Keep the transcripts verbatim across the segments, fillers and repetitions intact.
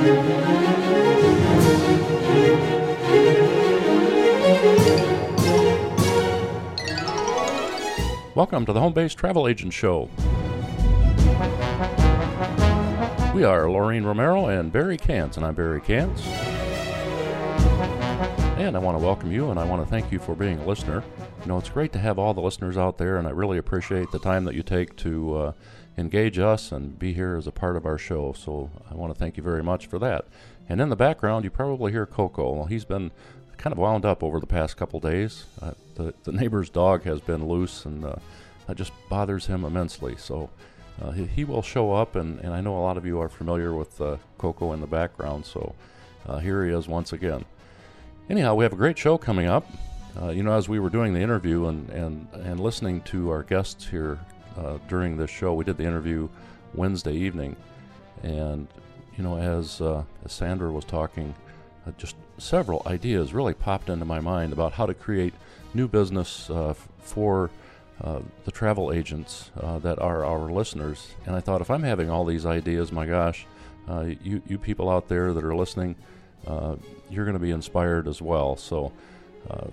Welcome to the Home-Based Travel Agent Show. We are Laureen Romero and Barry Kantz, and I'm Barry Kantz. And I want to welcome you, and I want to thank you for being a listener. You know, it's great to have all the listeners out there, and I really appreciate the time that you take to uh, engage us and be here as a part of our show. So I want to thank you very much for that. And in the background, you probably hear Coco. Well, he's been kind of wound up over the past couple days. Uh, the, the neighbor's dog has been loose, and uh, that just bothers him immensely. So uh, he, he will show up, and, and I know a lot of you are familiar with uh, Coco in the background. So uh, here he is once again. Anyhow, we have a great show coming up. Uh, you know, as we were doing the interview and, and, and listening to our guests here uh, during this show, we did the interview Wednesday evening. And, you know, as, uh, as Sandra was talking, uh, just several ideas really popped into my mind about how to create new business uh, f- for uh, the travel agents uh, that are our listeners. And I thought, if I'm having all these ideas, my gosh, uh, you, you people out there that are listening, uh, you're going to be inspired as well. So uh,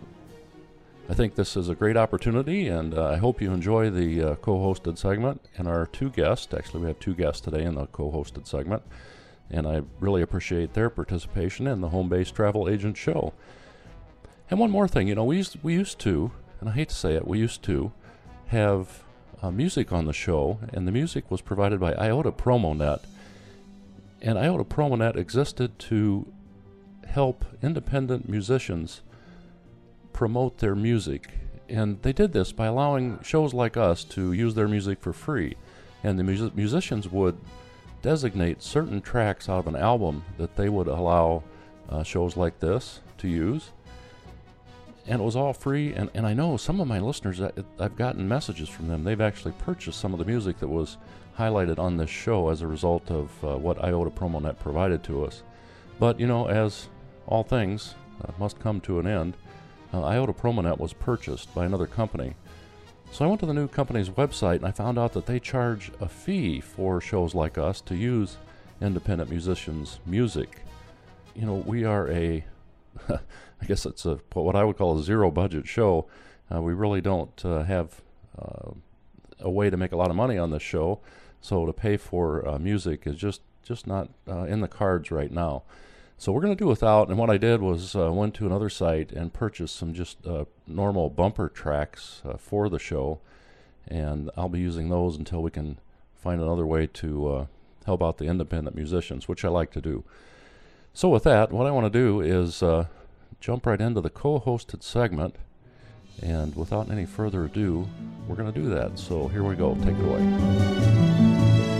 I think this is a great opportunity, and uh, I hope you enjoy the uh, co-hosted segment and our two guests. Actually, we have two guests today in the co-hosted segment, and I really appreciate their participation in the Home-Based Travel Agent Show. And one more thing, you know, we used, we used to, and I hate to say it, we used to have uh, music on the show, and the music was provided by Iota PromoNet. And Iota PromoNet existed to help independent musicians promote their music. And they did this by allowing shows like us to use their music for free. And the mus- musicians would designate certain tracks out of an album that they would allow uh, shows like this to use. And it was all free. And, and I know some of my listeners, I, I've gotten messages from them. They've actually purchased some of the music that was highlighted on this show as a result of uh, what Iota PromoNet provided to us. But, you know, as all things uh, must come to an end, uh, Iota PromoNet was purchased by another company. So I went to the new company's website, and I found out that they charge a fee for shows like us to use independent musicians' music. You know, we are a, I guess it's a what I would call a zero-budget show. Uh, we really don't uh, have uh, a way to make a lot of money on this show, so to pay for uh, music is just, just not uh, in the cards right now. So we're going to do without, and what I did was uh, went to another site and purchased some just uh, normal bumper tracks uh, for the show, and I'll be using those until we can find another way to uh, help out the independent musicians, which I like to do. So with that, what I want to do is uh, jump right into the co-hosted segment, and without any further ado, we're going to do that. So here we go. Take it away.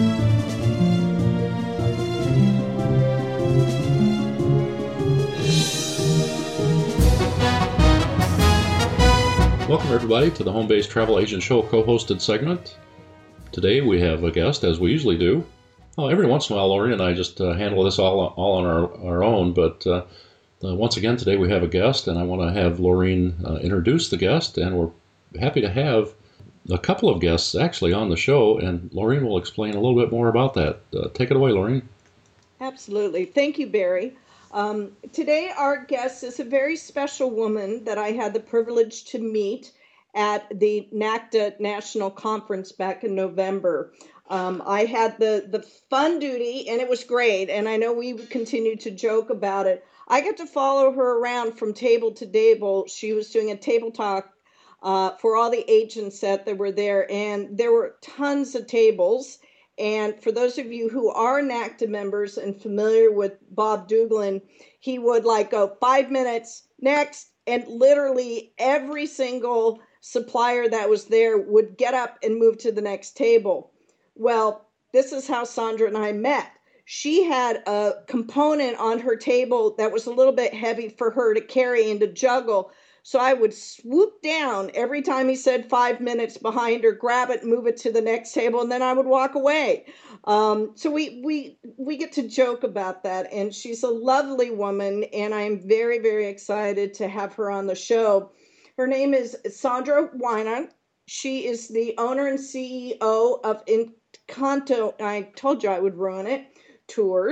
Welcome, everybody, to the Home-Based Travel Agent Show co-hosted segment. Today we have a guest, as we usually do. Oh, every once in a while, Lori and I just uh, handle this all, all on our, our own, but uh, uh, once again, today we have a guest, and I want to have Laureen uh, introduce the guest, and we're happy to have a couple of guests actually on the show, and Laureen will explain a little bit more about that. Uh, take it away, Laureen. Absolutely. Thank you, Barry. Um, today, our guest is a very special woman that I had the privilege to meet at the NACDA National Conference back in November. Um, I had the, the fun duty, and it was great, and I know we continue to joke about it. I got to follow her around from table to table. She was doing a table talk uh, for all the agents that were there, and there were tons of tables. And for those of you who are NACDA members and familiar with Bob Duglin, he would like go five minutes, next, and literally every single supplier that was there would get up and move to the next table. Well, this is how Sandra and I met. She had a component on her table that was a little bit heavy for her to carry and to juggle. So I would swoop down every time he said five minutes behind her, grab it, move it to the next table, and then I would walk away. Um, so we we we get to joke about that, and she's a lovely woman, and I'm very, very excited to have her on the show. Her name is Sandra Weiner. She is the owner and C E O of Encanto, I told you I would ruin it, Tours.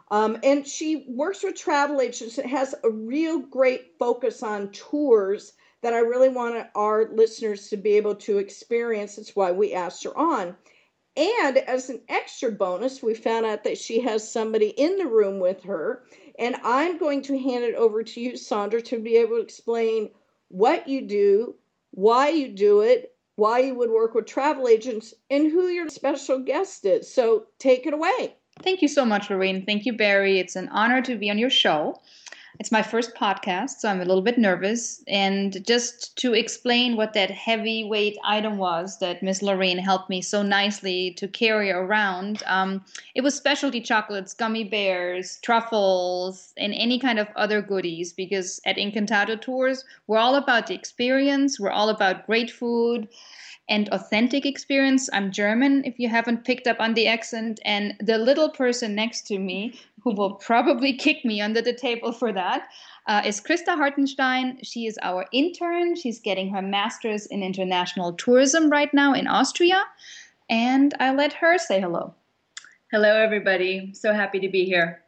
Um, and she works with travel agents. It has a real great focus on tours that I really want our listeners to be able to experience. That's why we asked her on. And as an extra bonus, we found out that she has somebody in the room with her. And I'm going to hand it over to you, Sandra, to be able to explain what you do, why you do it, why you would work with travel agents, and who your special guest is. So take it away. Thank you so much, Lorraine. Thank you, Barry. It's an honor to be on your show. It's my first podcast, so I'm a little bit nervous. And just to explain what that heavyweight item was that Miss Lorraine helped me so nicely to carry around, um, it was specialty chocolates, gummy bears, truffles, and any kind of other goodies. Because at Incantado Tours, we're all about the experience. We're all about great food and authentic experience. I'm German, if you haven't picked up on the accent. And the little person next to me, who will probably kick me under the table for that, uh, is Christa Hartenstein. She is our intern. She's getting her master's in international tourism right now in Austria. And I let her say hello. Hello, everybody. So happy to be here.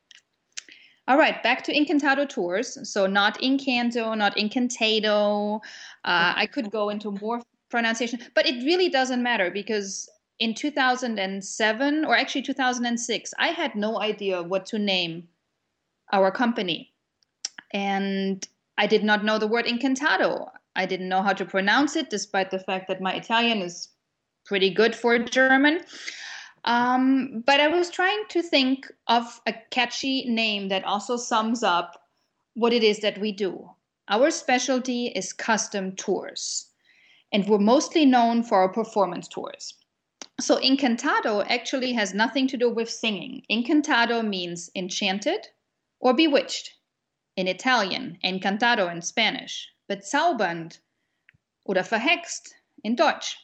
All right, back to Incantado Tours. So not Incanto, not Incantado. Uh, I could go into more pronunciation, but it really doesn't matter, because in two thousand seven, or actually two thousand six, I had no idea what to name our company. And I did not know the word Incantado. I didn't know how to pronounce it, despite the fact that my Italian is pretty good for German. Um, but I was trying to think of a catchy name that also sums up what it is that we do. Our specialty is custom tours, and we're mostly known for our performance tours. So Incantado actually has nothing to do with singing. Incantado means enchanted or bewitched in Italian, encantado in Spanish, bezaubernd oder verhext in Deutsch.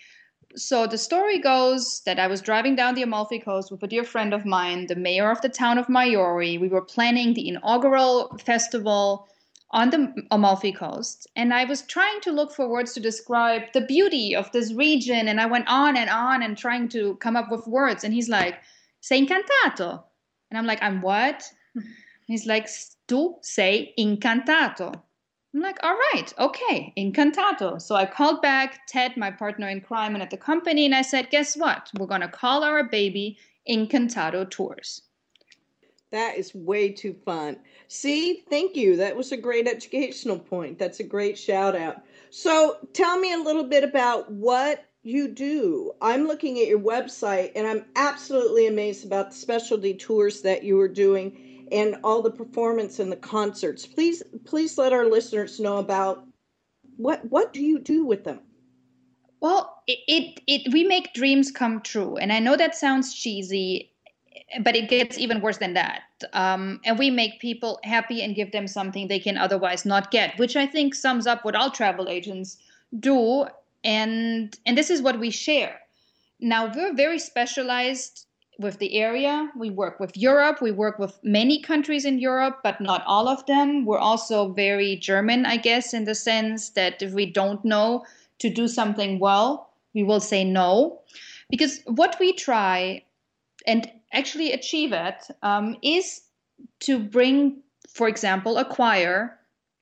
So the story goes that I was driving down the Amalfi Coast with a dear friend of mine, the mayor of the town of Maiori. We were planning the inaugural festival on the Amalfi Coast, and I was trying to look for words to describe the beauty of this region, and I went on and on and trying to come up with words, and he's like, sei incantato. And I'm like, I'm what? He's like, tu sei incantato. I'm like, all right, okay, incantato. So I called back Ted, my partner in crime and at the company, and I said, guess what? We're going to call our baby Incantado Tours. That is way too fun. See, thank you. That was a great educational point. That's a great shout out. So tell me a little bit about what you do. I'm looking at your website and I'm absolutely amazed about the specialty tours that you are doing and all the performance and the concerts. Please, please let our listeners know about what what do you do with them? Well, it, it, it we make dreams come true. And I know that sounds cheesy, but it gets even worse than that. Um, and we make people happy and give them something they can otherwise not get, which I think sums up what all travel agents do. And, and this is what we share. Now, we're very specialized with the area. We work with Europe. We work with many countries in Europe, but not all of them. We're also very German, I guess, in the sense that if we don't know to do something well, we will say no. Because what we try and actually achieve it um, is to bring, for example, a choir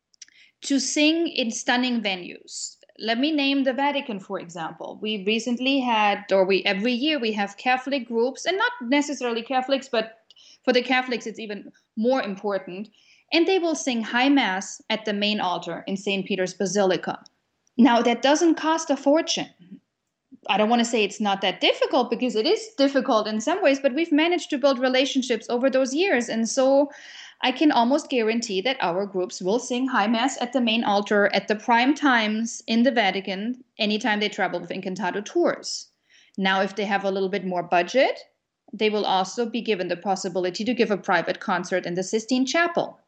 to sing in stunning venues. Let me name the Vatican, for example. We recently had, or we every year we have Catholic groups, and not necessarily Catholics, but for the Catholics it's even more important. And they will sing High Mass at the main altar in Saint Peter's Basilica. Now, that doesn't cost a fortune. I don't want to say it's not that difficult, because it is difficult in some ways, but we've managed to build relationships over those years. And so I can almost guarantee that our groups will sing High Mass at the main altar at the prime times in the Vatican anytime they travel with Incantado Tours. Now, if they have a little bit more budget, they will also be given the possibility to give a private concert in the Sistine Chapel.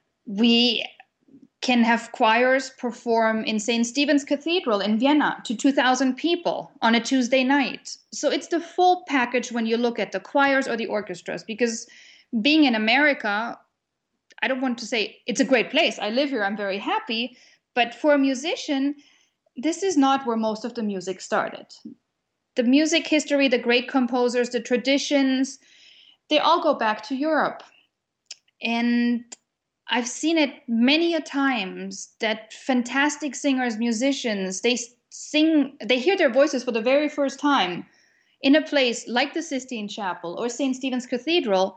We can have choirs perform in Saint Stephen's Cathedral in Vienna to two thousand people on a Tuesday night. So it's the full package when you look at the choirs or the orchestras, because being in America, I don't want to say it's a great place. I live here. I'm very happy. But for a musician, this is not where most of the music started. The music history, the great composers, the traditions, they all go back to Europe. And I've seen it many a times that fantastic singers, musicians, they sing, they hear their voices for the very first time in a place like the Sistine Chapel or Saint Stephen's Cathedral,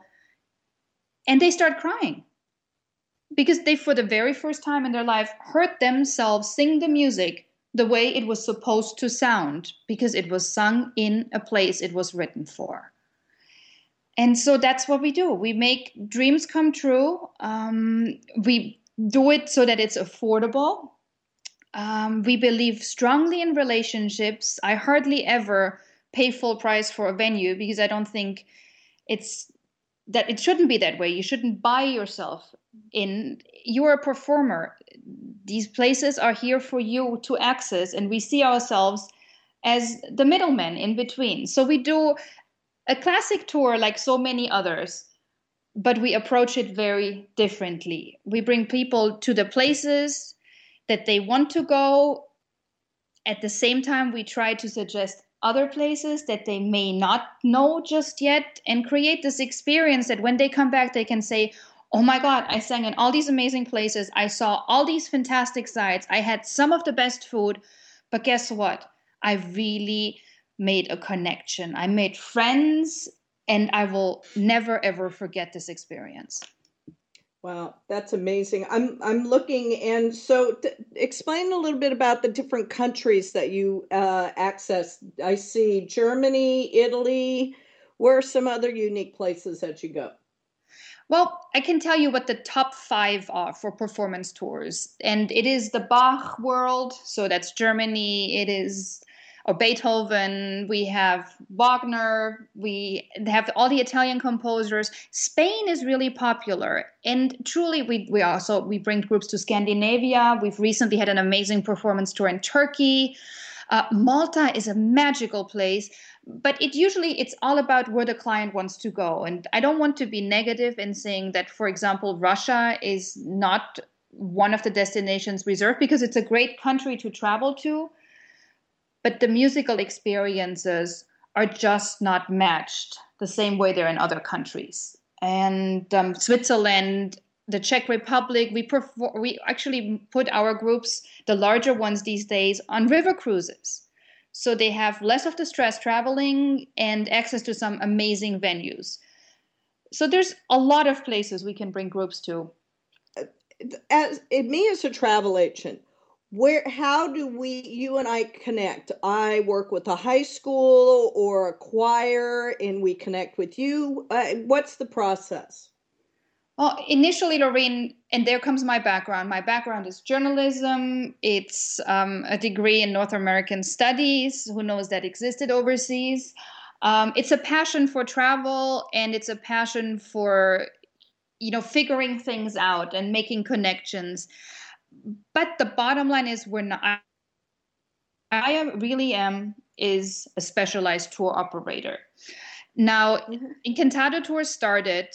and they start crying because they, for the very first time in their life, heard themselves sing the music the way it was supposed to sound, because it was sung in a place it was written for. And so that's what we do. We make dreams come true. Um, we do it so that it's affordable. Um, we believe strongly in relationships. I hardly ever pay full price for a venue because I don't think it's that it shouldn't be that way. You shouldn't buy yourself in. You're a performer. These places are here for you to access, and we see ourselves as the middlemen in between. So we do a classic tour like so many others, but we approach it very differently. We bring people to the places that they want to go. At the same time, we try to suggest other places that they may not know just yet, and create this experience that when they come back, they can say, oh my God, I sang in all these amazing places. I saw all these fantastic sights. I had some of the best food, but guess what? I really made a connection. I made friends, and I will never, ever forget this experience. Wow, that's amazing. I'm I'm looking, and so th- explain a little bit about the different countries that you uh, access. I see Germany, Italy. Where are some other unique places that you go? Well, I can tell you what the top five are for performance tours. And it is the Bach world. So that's Germany. It is or Beethoven. We have Wagner. We have all the Italian composers. Spain is really popular. And truly, we, we also, we bring groups to Scandinavia. We've recently had an amazing performance tour in Turkey. Uh, Malta is a magical place. But it usually, it's all about where the client wants to go. And I don't want to be negative in saying that, for example, Russia is not one of the destinations reserved, because it's a great country to travel to. But the musical experiences are just not matched the same way they're in other countries. And um, Switzerland, the Czech Republic, we perform, we actually put our groups, the larger ones these days, on river cruises. So they have less of the stress traveling and access to some amazing venues. So there's a lot of places we can bring groups to. As me as a travel agent, where how do we you and I connect? I work with a high school or a choir, and we connect with you. Uh, what's the process? Well, initially, Lorraine, and there comes my background. My background is journalism. It's um, a degree in North American studies. Who knows that existed overseas? Um, it's a passion for travel, and it's a passion for, you know, figuring things out and making connections. But the bottom line is, we're not. I, I am, really am is a specialized tour operator. Now, mm-hmm. Incantado Tours started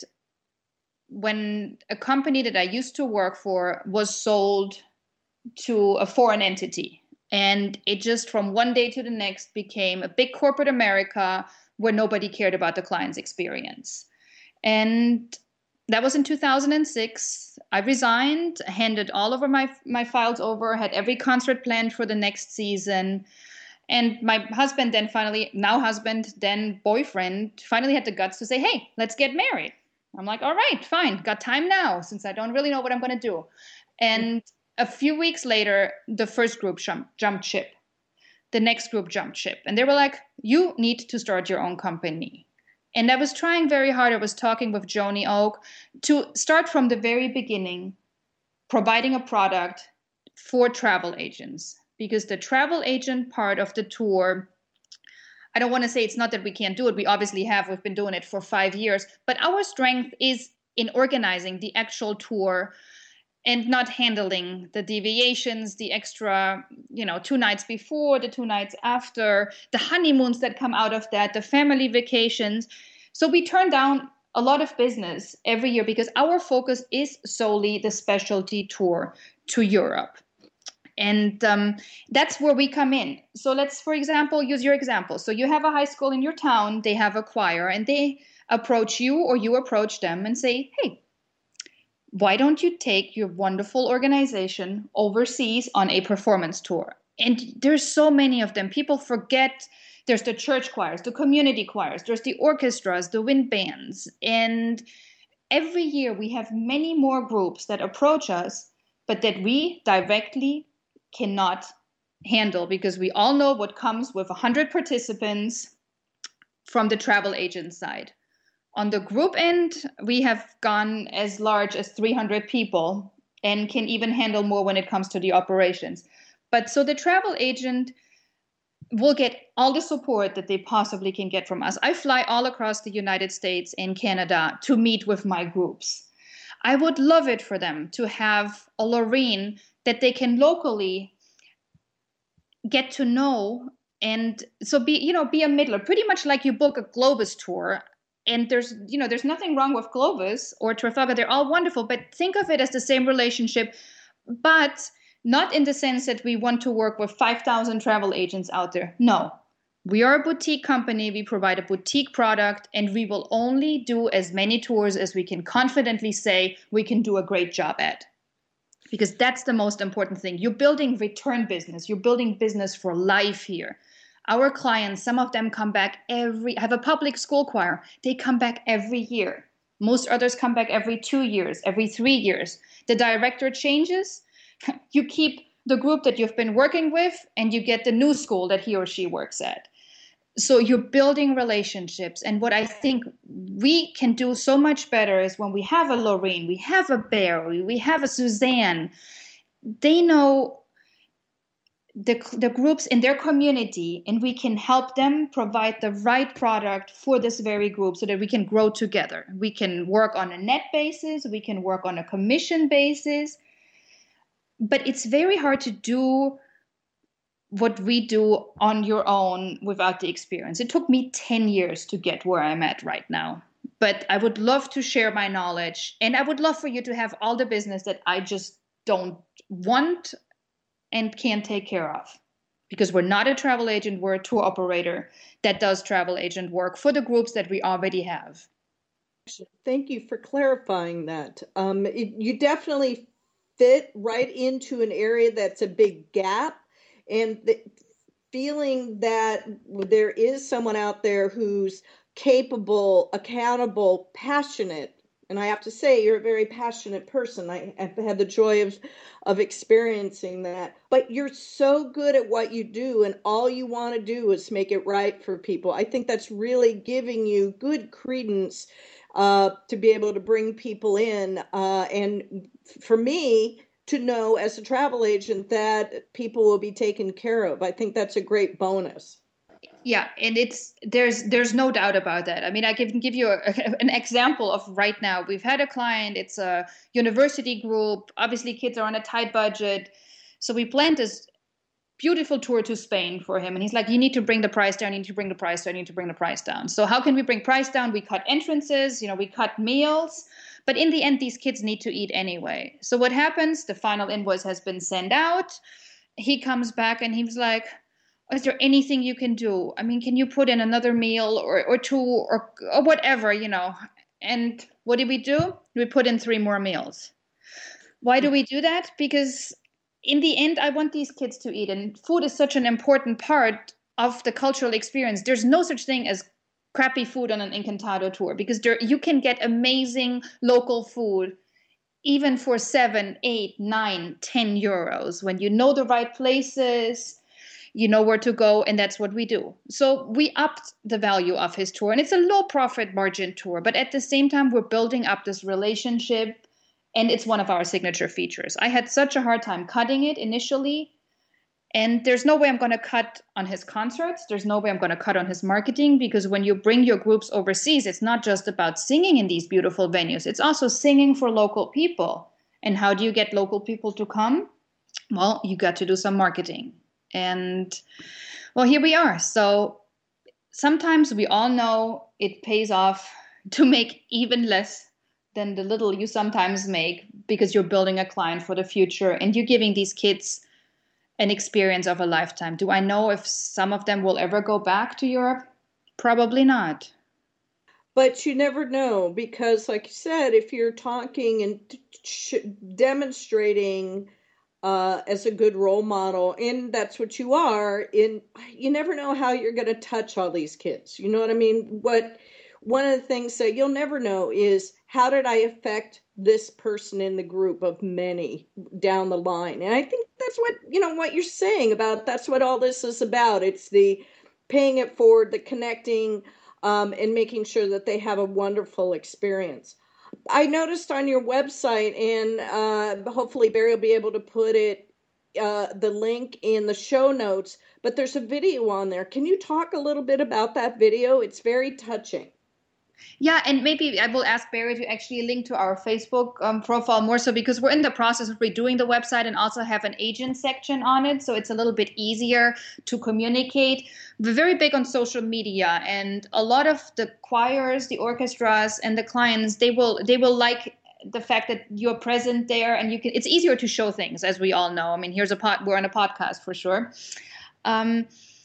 when a company that I used to work for was sold to a foreign entity. And it just from one day to the next became a big corporate America where nobody cared about the client's experience. And that was in two thousand six. I resigned, handed all of my, my files over, had every concert planned for the next season. And my husband then finally, now husband, then boyfriend, finally had the guts to say, hey, let's get married. I'm like, all right, fine. Got time now, since I don't really know what I'm going to do. And a few weeks later, the first group jump, jumped ship. The next group jumped ship. And they were like, you need to start your own company. And I was trying very hard. I was talking with Joni Oak to start from the very beginning, providing a product for travel agents. Because the travel agent part of the tour, I don't want to say it's not that we can't do it. We obviously have. We've been doing it for five years. But our strength is in organizing the actual tour and not handling the deviations, the extra, you know, two nights before, the two nights after, the honeymoons that come out of that, the family vacations. So we turn down a lot of business every year because our focus is solely the specialty tour to Europe. And um, that's where we come in. So let's, for example, use your example. So you have a high school in your town, they have a choir, and they approach you or you approach them and say, hey, why don't you take your wonderful organization overseas on a performance tour? And there's so many of them. People forget there's the church choirs, the community choirs, there's the orchestras, the wind bands. And every year we have many more groups that approach us, but that we directly cannot handle, because we all know what comes with one hundred participants from the travel agent side. On the group end, we have gone as large as three hundred people and can even handle more when it comes to the operations. But so the travel agent will get all the support that they possibly can get from us. I fly all across the United States and Canada to meet with my groups. I would love it for them to have a Loreen that they can locally get to know, and so be, you know, be a middler, pretty much like you book a Globus tour. And there's, you know, there's nothing wrong with Globus or Trafalgar. They're all wonderful, but think of it as the same relationship, but not in the sense that we want to work with five thousand travel agents out there. No, we are a boutique company. We provide a boutique product, and we will only do as many tours as we can confidently say we can do a great job at. Because that's the most important thing. You're building return business. You're building business for life here. Our clients, some of them come back every, have a public school choir. They come back every year. Most others come back every two years, every three years. The director changes. You keep the group that you've been working with, and you get the new school that he or she works at. So you're building relationships. And what I think we can do so much better is when we have a Loreen, we have a Barry, we have a Suzanne, they know the, the groups in their community, and we can help them provide the right product for this very group so that we can grow together. We can work on a net basis, we can work on a commission basis, but it's very hard to do what we do on your own without the experience. It took me ten years to get where I'm at right now, but I would love to share my knowledge, and I would love for you to have all the business that I just don't want and can't take care of, because we're not a travel agent, we're a tour operator that does travel agent work for the groups that we already have. Thank you for clarifying that. Um, it, you definitely fit right into an area that's a big gap. And the feeling that there is someone out there who's capable, accountable, passionate. And I have to say, you're a very passionate person. I, I've had the joy of, of experiencing that. But you're so good at what you do, and all you want to do is make it right for people. I think that's really giving you good credence uh, to be able to bring people in. Uh, and for me, to know as a travel agent that people will be taken care of. I think that's a great bonus. Yeah, and it's there's there's no doubt about that. I mean, I can give you a, an example of right now. We've had a client, it's a university group. Obviously, kids are on a tight budget. So we planned this beautiful tour to Spain for him. And he's like, you need to bring the price down, you need to bring the price down, you need to bring the price down. So how can we bring price down? We cut entrances, you know, we cut meals. But in the end, these kids need to eat anyway. So what happens? The final invoice has been sent out. He comes back and he's like, is there anything you can do? I mean, can you put in another meal or, or two or, or whatever, you know? And what did we do? We put in three more meals. Why do we do that? Because in the end, I want these kids to eat. And food is such an important part of the cultural experience. There's no such thing as crappy food on an Encantado tour, because there you can get amazing local food even for seven, eight, nine, ten euros when you know the right places, you know where to go, and that's what we do. So we upped the value of his tour, and it's a low profit margin tour, but at the same time we're building up this relationship, and it's one of our signature features. I had such a hard time cutting it initially. And there's no way I'm going to cut on his concerts. There's no way I'm going to cut on his marketing, because when you bring your groups overseas, it's not just about singing in these beautiful venues. It's also singing for local people. And how do you get local people to come? Well, you got to do some marketing. And well, here we are. So sometimes we all know it pays off to make even less than the little you sometimes make, because you're building a client for the future and you're giving these kids an experience of a lifetime. Do I know if some of them will ever go back to Europe? Probably not. But you never know, because like you said, if you're talking and sh- demonstrating uh, as a good role model, and that's what you are, in you never know how you're going to touch all these kids. You know what I mean? What one of the things that you'll never know is, how did I affect this person in the group of many down the line? And I think that's what, you know, what you're saying about, that's what all this is about. It's the paying it forward, the connecting, um, and making sure that they have a wonderful experience. I noticed on your website, and uh, hopefully Barry will be able to put it, uh, the link in the show notes, but there's a video on there. Can you talk a little bit about that video? It's very touching. Yeah, and maybe I will ask Barry to actually link to our Facebook um, profile more so, because we're in the process of redoing the website and also have an agent section on it. So it's a little bit easier to communicate. We're very big on social media, and a lot of the choirs, the orchestras, and the clients, they will they will like the fact that you're present there, and you can, it's easier to show things, as we all know. I mean, here's a pod, we're on a podcast for sure. Um,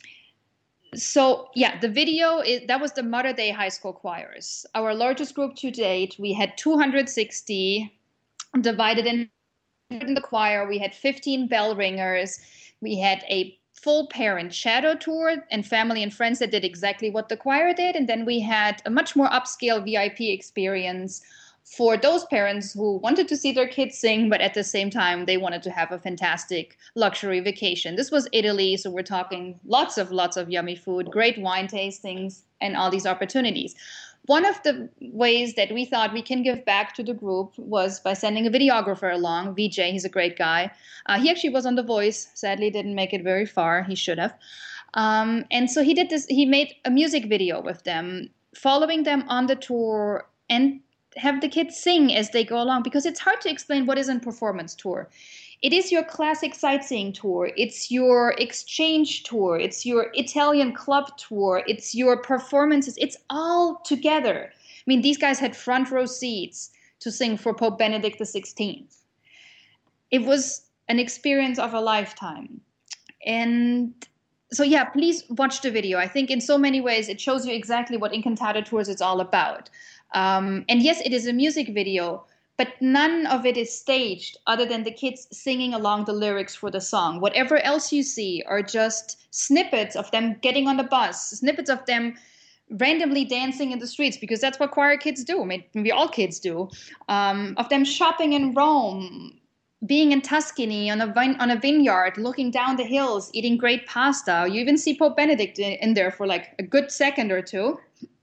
So yeah, the video is, that was the Mater Dei high school choirs. Our largest group to date. We had two hundred sixty divided in, in the choir. We had fifteen bell ringers. We had a full parent shadow tour and family and friends that did exactly what the choir did. And then we had a much more upscale V I P experience for those parents who wanted to see their kids sing, but at the same time, they wanted to have a fantastic luxury vacation. This was Italy, so we're talking lots of, lots of yummy food, great wine tastings, and all these opportunities. One of the ways that we thought we can give back to the group was by sending a videographer along, V J. He's a great guy. Uh, he actually was on The Voice, sadly didn't make it very far. He should have. Um, and so he did this, he made a music video with them, following them on the tour, and have the kids sing as they go along, because it's hard to explain what is a performance tour. It is your classic sightseeing tour. It's your exchange tour. It's your Italian club tour. It's your performances. It's all together. I mean, these guys had front row seats to sing for Pope Benedict the sixteenth. It was an experience of a lifetime. And so, yeah, please watch the video. I think in so many ways, it shows you exactly what Incantata Tours is all about. Um, and yes, it is a music video, but none of it is staged other than the kids singing along the lyrics for the song. Whatever else you see are just snippets of them getting on the bus, snippets of them randomly dancing in the streets, because that's what choir kids do. I mean, maybe all kids do. Um, of them shopping in Rome, being in Tuscany on a vine, on a vineyard, looking down the hills, eating great pasta. You even see Pope Benedict in, in there for like a good second or two.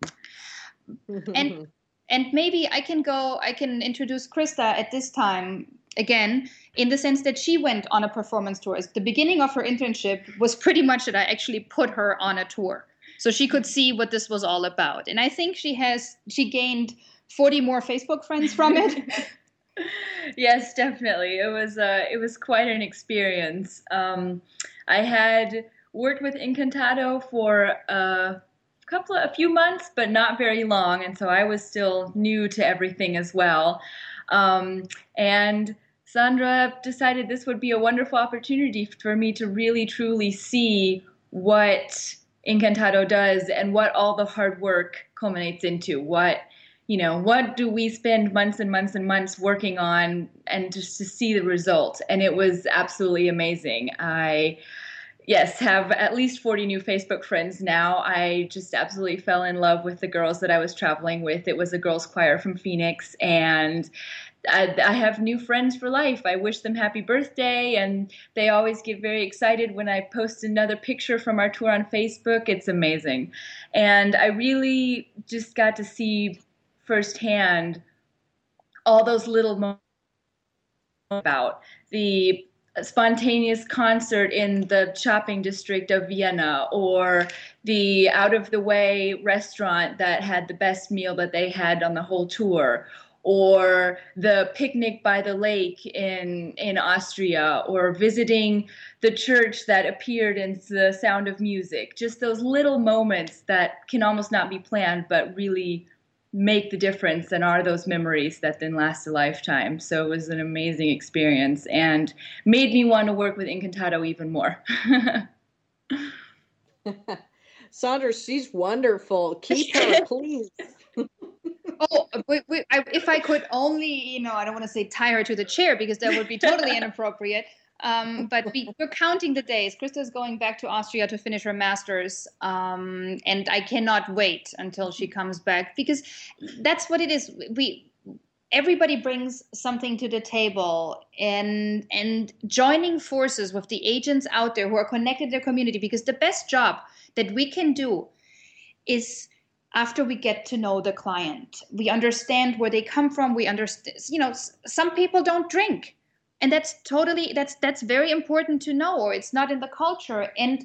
and And maybe I can go, I can introduce Krista at this time again, in the sense that she went on a performance tour. The beginning of her internship was pretty much that I actually put her on a tour so she could see what this was all about. And I think she has, she gained forty more Facebook friends from it. Yes, definitely. It was, uh, it was quite an experience. Um, I had worked with Incantato for uh couple of, a few months, but not very long, and so I was still new to everything as well. Um, and Sandra decided this would be a wonderful opportunity for me to really truly see what Incantado does and what all the hard work culminates into. What, you know, what do we spend months and months and months working on, and just to see the results. And it was absolutely amazing. I Yes, have at least forty new Facebook friends now. I just absolutely fell in love with the girls that I was traveling with. It was a girls' choir from Phoenix, and I, I have new friends for life. I wish them happy birthday, and they always get very excited when I post another picture from our tour on Facebook. It's amazing. And I really just got to see firsthand all those little moments about the a spontaneous concert in the shopping district of Vienna, or the out-of-the-way restaurant that had the best meal that they had on the whole tour, or the picnic by the lake in, in Austria, or visiting the church that appeared in The Sound of Music. Just those little moments that can almost not be planned, but really make the difference and are those memories that then last a lifetime. So it was an amazing experience and made me want to work with Incantado even more. Sandra, she's wonderful. Keep her, please. Oh, we, we, I, if I could only, you know, I don't want to say tie her to the chair because that would be totally inappropriate. Um, but we, we're counting the days. Krista's going back to Austria to finish her master's, um, and I cannot wait until she comes back because that's what it is. We everybody brings something to the table, and and joining forces with the agents out there who are connected to their community. Because the best job that we can do is, after we get to know the client, we understand where they come from. We understand, you know, some people don't drink. And that's totally, that's that's very important to know, or it's not in the culture. And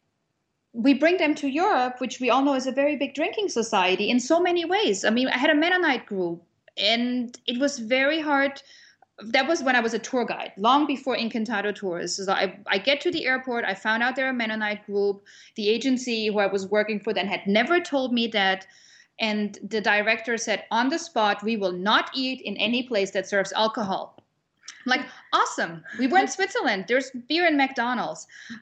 we bring them to Europe, which we all know is a very big drinking society in so many ways. I mean, I had a Mennonite group, and it was very hard. That was when I was a tour guide, long before Incantado Tours. So I, I get to the airport, I found out they're a Mennonite group. The agency who I was working for then had never told me that. And the director said, on the spot, we will not eat in any place that serves alcohol. I'm like, awesome. We were in Switzerland. There's beer in McDonald's.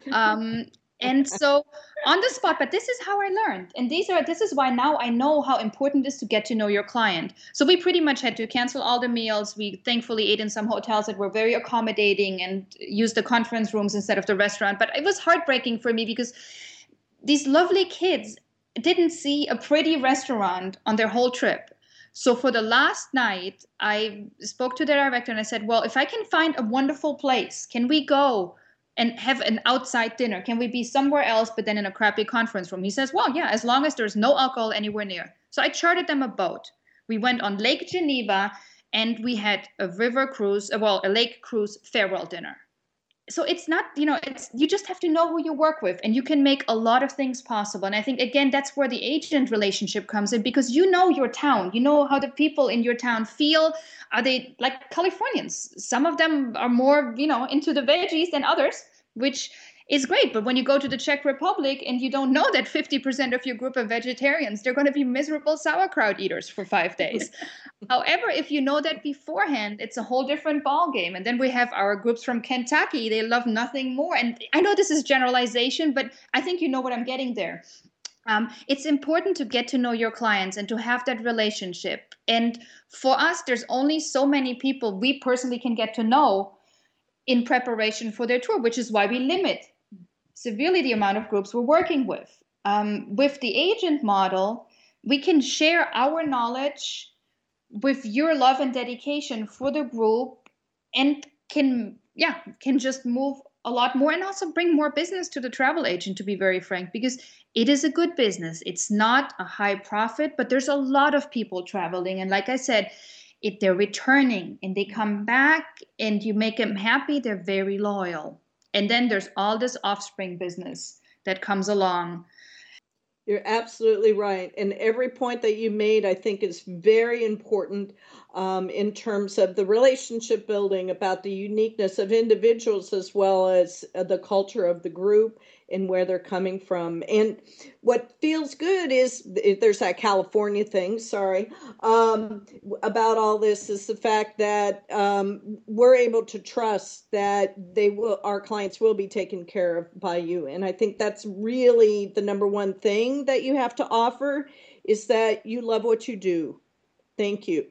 Um, and so on the spot, but this is how I learned. And these are, this is why now I know how important it is to get to know your client. So we pretty much had to cancel all the meals. We thankfully ate in some hotels that were very accommodating and used the conference rooms instead of the restaurant. But it was heartbreaking for me because these lovely kids didn't see a pretty restaurant on their whole trip. So for the last night, I spoke to the director and I said, well, if I can find a wonderful place, can we go and have an outside dinner? Can we be somewhere else, but then in a crappy conference room? He says, well, yeah, as long as there's no alcohol anywhere near. So I chartered them a boat. We went on Lake Geneva and we had a river cruise, well, a lake cruise farewell dinner. So it's not, you know, it's, you just have to know who you work with, and you can make a lot of things possible. And I think, again, that's where the agent relationship comes in, because you know your town, you know how the people in your town feel. Are they like Californians? Some of them are more, you know, into the veggies than others, which is great. But when you go to the Czech Republic and you don't know that fifty percent of your group are vegetarians, they're going to be miserable sauerkraut eaters for five days. However, if you know that beforehand, it's a whole different ballgame. And then we have our groups from Kentucky. They love nothing more. And I know this is generalization, but I think you know what I'm getting there. Um, it's important to get to know your clients and to have that relationship. And for us, there's only so many people we personally can get to know in preparation for their tour, which is why we limit severely the amount of groups we're working with. Um, with the agent model, we can share our knowledge with your love and dedication for the group, and can, yeah, can just move a lot more and also bring more business to the travel agent, to be very frank, because it is a good business. It's not a high profit, but there's a lot of people traveling. And like I said, if they're returning and they come back and you make them happy, they're very loyal. And then there's all this offspring business that comes along. You're absolutely right. And every point that you made, I think, is very important um, in terms of the relationship building, about the uniqueness of individuals as well as uh, the culture of the group and where they're coming from. And what feels good is, if there's that California thing, sorry, um, about all this, is the fact that um, we're able to trust that they will, our clients will be taken care of by you. And I think that's really the number one thing that you have to offer, is that you love what you do. Thank you.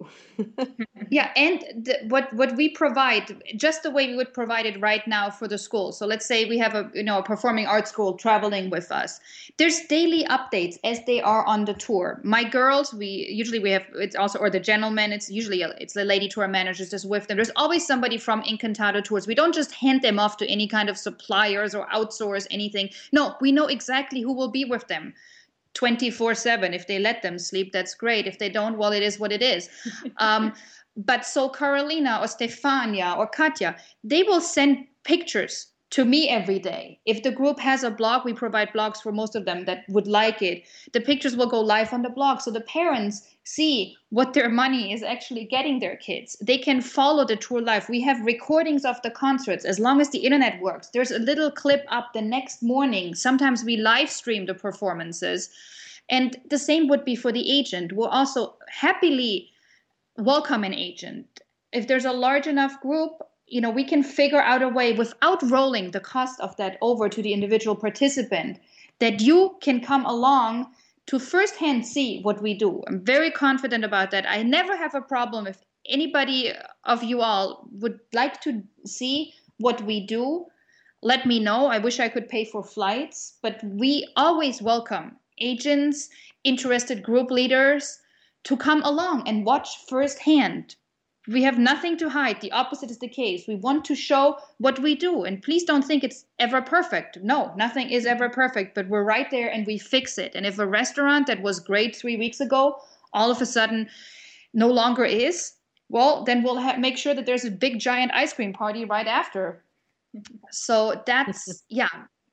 Yeah, and the, what what we provide, just the way we would provide it right now for the school. So let's say we have a you know a performing arts school traveling with us. There's daily updates as they are on the tour. My girls, we usually we have it's also or the gentlemen. It's usually a, it's the lady tour managers just with them. There's always somebody from Incantado Tours. We don't just hand them off to any kind of suppliers or outsource anything. No, we know exactly who will be with them twenty-four seven. If they let them sleep, that's great. If they don't, well, it is what it is. Um, but so Carolina or Stefania or Katja, they will send pictures to me every day. If the group has a blog, we provide blogs for most of them that would like it. The pictures will go live on the blog, so the parents see what their money is actually getting their kids. They can follow the tour live. We have recordings of the concerts as long as the internet works. There's a little clip up the next morning. Sometimes we live stream the performances. And the same would be for the agent. We'll also happily welcome an agent. If there's a large enough group, you know, we can figure out a way without rolling the cost of that over to the individual participant that you can come along to firsthand see what we do. I'm very confident about that. I never have a problem if anybody of you all would like to see what we do. Let me know. I wish I could pay for flights, but we always welcome agents, interested group leaders to come along and watch firsthand. We have nothing to hide. The opposite is the case. We want to show what we do. And please don't think it's ever perfect. No, nothing is ever perfect, but we're right there and we fix it. And if a restaurant that was great three weeks ago, all of a sudden no longer is, well, then we'll ha- make sure that there's a big giant ice cream party right after. So that's, yeah.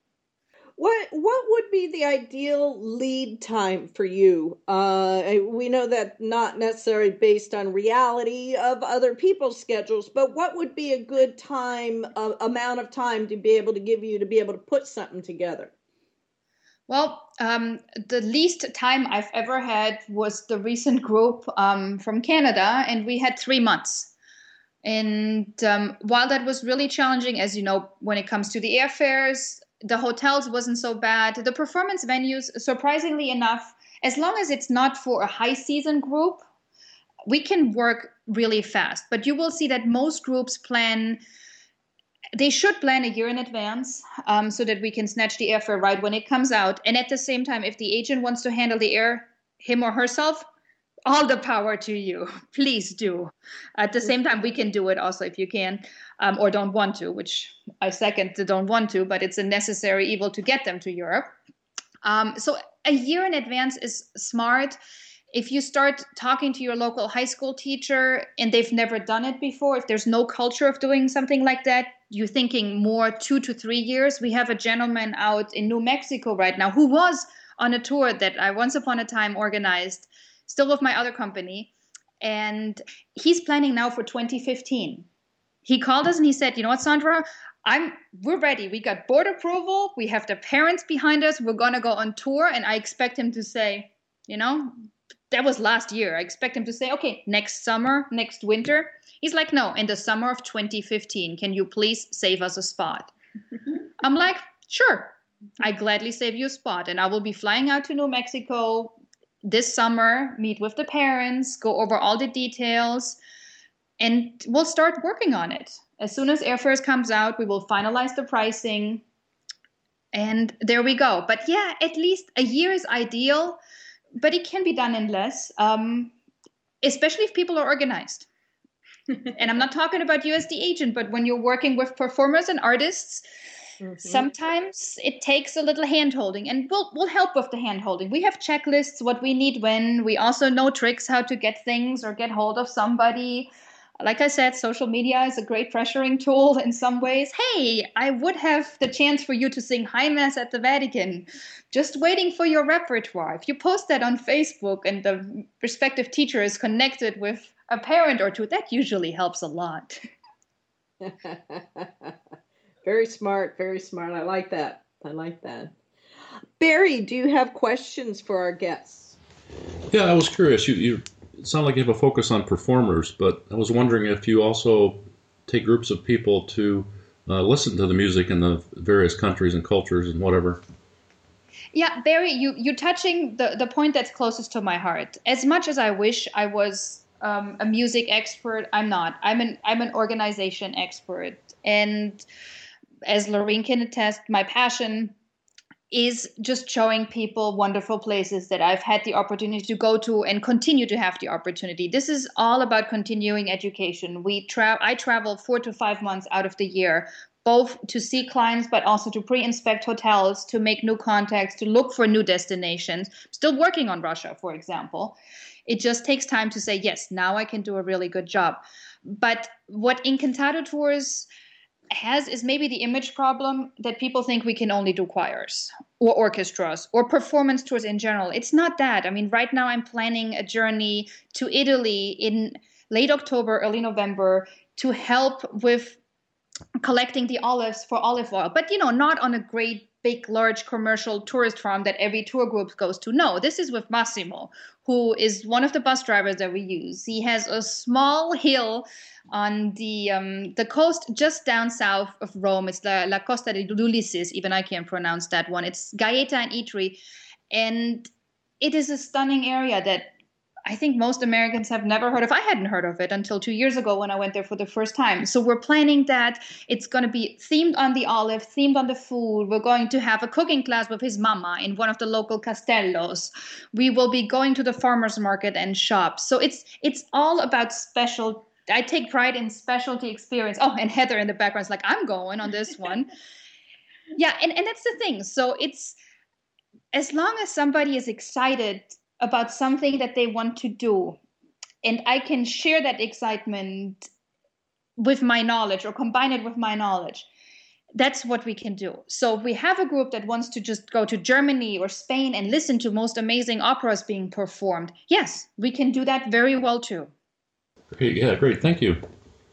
What what would be the ideal lead time for you? Uh, we know that not necessarily based on reality of other people's schedules, but what would be a good time, uh, amount of time to be able to give you to be able to put something together? Well, um, the least time I've ever had was the recent group um, from Canada, and we had three months. And um, while that was really challenging, as you know, when it comes to the airfares, the hotels wasn't so bad. The performance venues, surprisingly enough, as long as it's not for a high season group, we can work really fast. But you will see that most groups plan, they should plan a year in advance um, so that we can snatch the airfare right when it comes out. And at the same time, if the agent wants to handle the air, him or herself, all the power to you. Please do. At the same time, we can do it also if you can, um, or don't want to, which I second the don't want to, but it's a necessary evil to get them to Europe. Um, so a year in advance is smart. If you start talking to your local high school teacher and they've never done it before, if there's no culture of doing something like that, you're thinking more two to three years. We have a gentleman out in New Mexico right now who was on a tour that I once upon a time organized, still with my other company. And he's planning now for twenty fifteen. He called us and he said, you know what, Sandra, I'm, we're ready. We got board approval. We have the parents behind us. We're going to go on tour. And I expect him to say, you know, that was last year. I expect him to say, okay, next summer, next winter. He's like, no, in the summer of twenty fifteen, can you please save us a spot? I'm like, sure, I gladly save you a spot. And I will be flying out to New Mexico this summer, meet with the parents, go over all the details, and we'll start working on it. As soon as airfares comes out, we will finalize the pricing, and there we go. But yeah, at least a year is ideal, but it can be done in less, um, especially if people are organized. And I'm not talking about you as the agent, but when you're working with performers and artists, mm-hmm. sometimes it takes a little hand-holding, and we'll, we'll help with the hand-holding. We have checklists, what we need when. We also know tricks, how to get things or get hold of somebody. Like I said, social media is a great pressuring tool in some ways. Hey, I would have the chance for you to sing High Mass at the Vatican. Just waiting for your repertoire. If you post that on Facebook and the respective teacher is connected with a parent or two, that usually helps a lot. Very smart, very smart. I like that. I like that. Barry, do you have questions for our guests? Yeah, I was curious. You, you it sounded like you have a focus on performers, but I was wondering if you also take groups of people to uh, listen to the music in the various countries and cultures and whatever. Yeah, Barry, you, you're touching the, the point that's closest to my heart. As much as I wish I was um, a music expert, I'm not. I'm an I'm an organization expert. And as Lorene can attest, my passion is just showing people wonderful places that I've had the opportunity to go to and continue to have the opportunity. This is all about continuing education. We tra- I travel four to five months out of the year, both to see clients, but also to pre-inspect hotels, to make new contacts, to look for new destinations. Still working on Russia, for example. It just takes time to say, yes, now I can do a really good job. But what Incantado Tours has is maybe the image problem that people think we can only do choirs or orchestras or performance tours in general. It's not that. I mean, right now I'm planning a journey to Italy in late October, early November to help with collecting the olives for olive oil, but, you know, not on a great big, large commercial tourist farm that every tour group goes to. No, this is with Massimo, who is one of the bus drivers that we use. He has a small hill on the um, the coast just down south of Rome. It's La, La Costa di Ulysses. Even I can't pronounce that one. It's Gaeta and Itri. And it is a stunning area that I think most Americans have never heard of. I hadn't heard of it until two years ago when I went there for the first time. So we're planning that. It's going to be themed on the olive, themed on the food. We're going to have a cooking class with his mama in one of the local castellos. We will be going to the farmer's market and shop. So it's it's all about special. I take pride in specialty experience. Oh, and Heather in the background is like, I'm going on this one. Yeah, and, and that's the thing. So it's as long as somebody is excited about something that they want to do, and I can share that excitement with my knowledge or combine it with my knowledge, that's what we can do. So if we have a group that wants to just go to Germany or Spain and listen to most amazing operas being performed, yes, we can do that very well too. Great. Yeah, great. Thank you.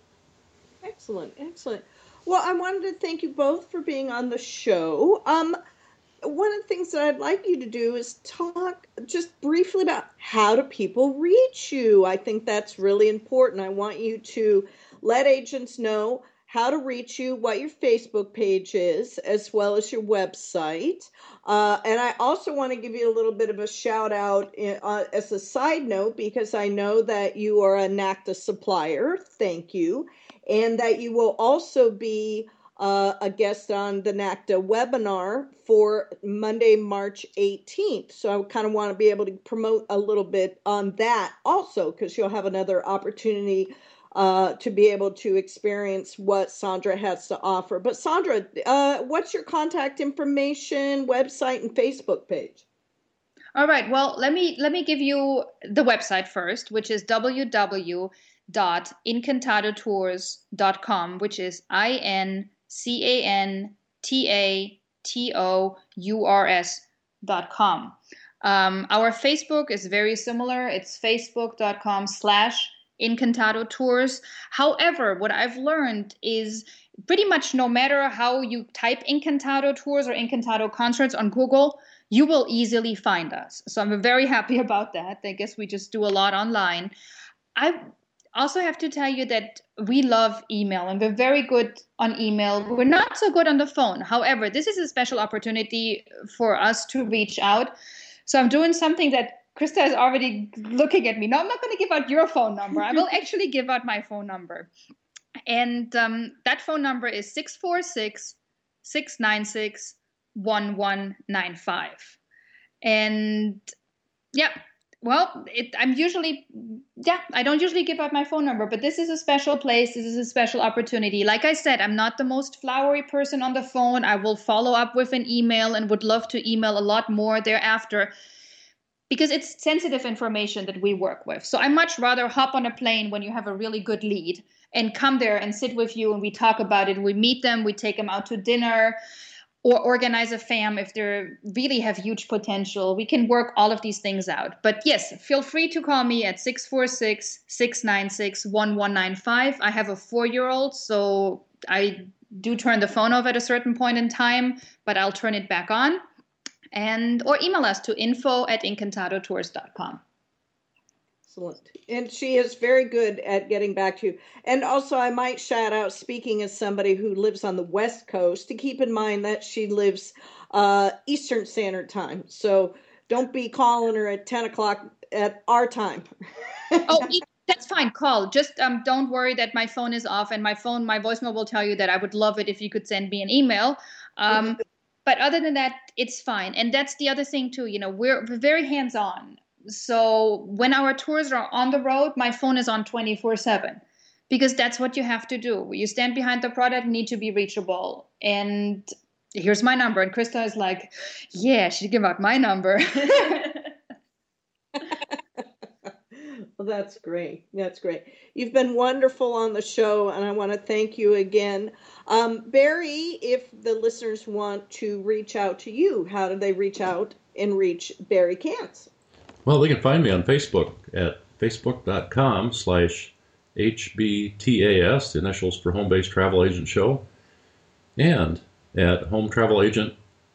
Excellent, excellent. Well, I wanted to thank you both for being on the show. Um, One of the things that I'd like you to do is talk just briefly about how do people reach you. I think that's really important. I want you to let agents know how to reach you, what your Facebook page is, as well as your website. Uh, and I also want to give you a little bit of a shout out in, uh, as a side note, because I know that you are a NACTA supplier. Thank you. And that you will also be Uh, a guest on the NACTA webinar for Monday, March eighteenth. So I kind of want to be able to promote a little bit on that also, because you'll have another opportunity uh, to be able to experience what Sandra has to offer. But Sandra, uh, what's your contact information, website, and Facebook page? All right. Well, let me let me give you the website first, which is w w w dot incantado tours dot com, which is I N C A N T A T O U R S dot com. Um, our Facebook is very similar. It's facebook.com slash Incantado Tours. However, what I've learned is pretty much no matter how you type Incantado Tours or Incantado Concerts on Google, you will easily find us. So I'm very happy about that. I guess we just do a lot online. I also have to tell you that we love email and we're very good on email. We're not so good on the phone. However, this is a special opportunity for us to reach out. So I'm doing something that Krista is already looking at me. No, I'm not going to give out your phone number. I will actually give out my phone number. And um, that phone number is six four six, six nine six, one one nine five. And yeah, well, it, I'm usually, yeah, I don't usually give out my phone number, but this is a special place. This is a special opportunity. Like I said, I'm not the most flowery person on the phone. I will follow up with an email and would love to email a lot more thereafter because it's sensitive information that we work with. So I much rather hop on a plane when you have a really good lead and come there and sit with you and we talk about it. We meet them, we take them out to dinner, or organize a fam if they really have huge potential. We can work all of these things out. But yes, feel free to call me at six four six, six nine six, one one nine five. I have a four-year-old, so I do turn the phone off at a certain point in time, but I'll turn it back on. And or email us to info at incantado tours dot com. Excellent. And she is very good at getting back to you. And also, I might shout out, speaking as somebody who lives on the West Coast, to keep in mind that she lives uh, Eastern Standard Time. So don't be calling her at ten o'clock at our time. Oh, that's fine. Call. Just um, don't worry that my phone is off, and my phone, my voicemail will tell you that I would love it if you could send me an email. Um, but other than that, it's fine. And that's the other thing too. You know, we're, we're very hands-on. So when our tours are on the road, my phone is on twenty-four seven because that's what you have to do. You stand behind the product, need to be reachable. And here's my number. And Krista is like, yeah, she'd give out my number. Well, that's great. That's great. You've been wonderful on the show, and I want to thank you again. Um, Barry, if the listeners want to reach out to you, how do they reach out and reach Barry Kantz? Well, they can find me on Facebook at facebook.com slash HBTAS, the initials for Home Based Travel Agent Show, and at home travel agent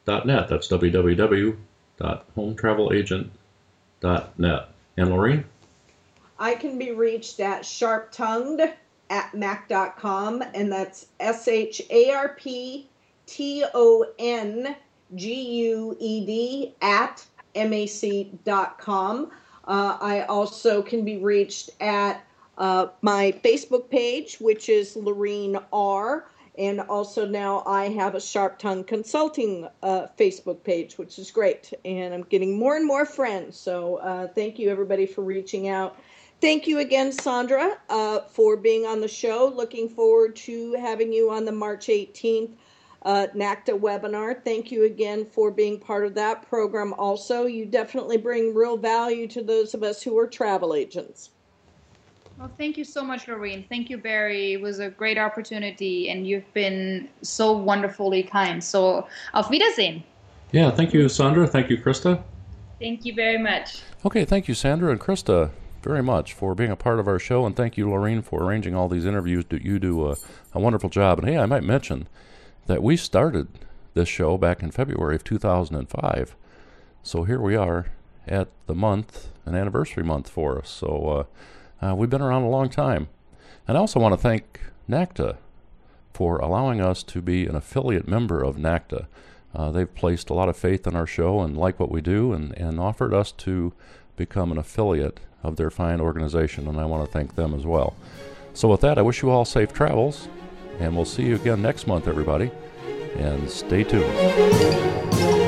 dot net. That's w w w dot home travel agent dot net. And Lorene? I can be reached at sharp tongued at mac dot com, and that's S H A R P T O N G U E D at M A C dot com. Uh, I also can be reached at uh, my Facebook page, which is Lorene R. And also now I have a Sharp Tongue Consulting uh, Facebook page, which is great. And I'm getting more and more friends. So uh, thank you, everybody, for reaching out. Thank you again, Sandra, uh, for being on the show. Looking forward to having you on the March eighteenth uh, NACDA webinar. Thank you again for being part of that program also. You definitely bring real value to those of us who are travel agents. Well, thank you so much, Lorene. Thank you, Barry. It was a great opportunity, and you've been so wonderfully kind. So, auf Wiedersehen. Yeah, thank you, Sandra. Thank you, Krista. Thank you very much. Okay, thank you, Sandra and Krista, very much for being a part of our show, and thank you, Lorene, for arranging all these interviews. You do a, a wonderful job. And hey, I might mention that we started this show back in February of two thousand five. So here we are at the month, an anniversary month for us. So, uh, Uh, we've been around a long time. And I also want to thank NACDA for allowing us to be an affiliate member of NACDA. Uh, they've placed a lot of faith in our show and like what we do, and, and offered us to become an affiliate of their fine organization, and I want to thank them as well. So with that, I wish you all safe travels, and we'll see you again next month, everybody, and stay tuned.